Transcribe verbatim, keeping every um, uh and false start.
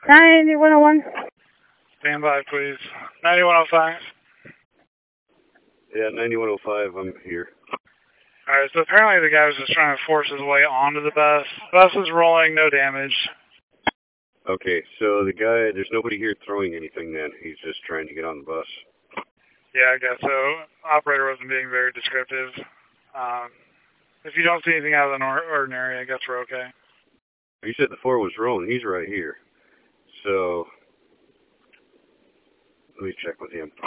ninety-one oh one. Stand by, please. ninety-one oh five. Yeah, ninety-one oh five, I'm here. Alright, so apparently the guy was just trying to force his way onto the bus. Bus is rolling, no damage. Okay, so the guy, there's nobody here throwing anything then. He's just trying to get on the bus. Yeah, I guess so. Operator wasn't being very descriptive. Um, if you don't see anything out of the ordinary, I guess we're okay. You said the four was rolling. He's right here. So, let me check with him.